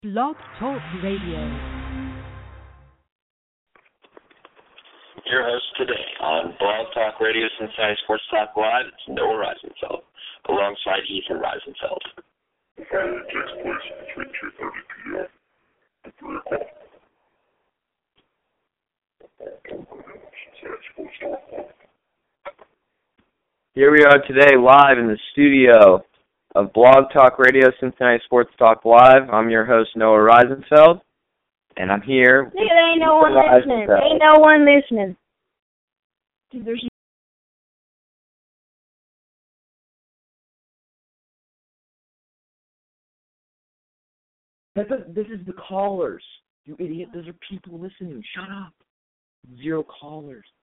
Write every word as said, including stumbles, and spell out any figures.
Blog Talk Radio. Your host today on Blog Talk Radio, Cincinnati Sports Talk Live, it's Noah Reisenfeld, alongside Ethan Reisenfeld. The fight takes place between two thirty p.m. and three o'clock. Cincinnati Sports Talk Live. Here we are today live in the studio of Blog Talk Radio, Cincinnati Sports Talk Live. I'm your host, Noah Reisenfeld, and I'm here. There ain't no one listening. There ain't no one listening. There's That's a, this is the callers. You idiot. Those are people listening. Shut up. Zero callers.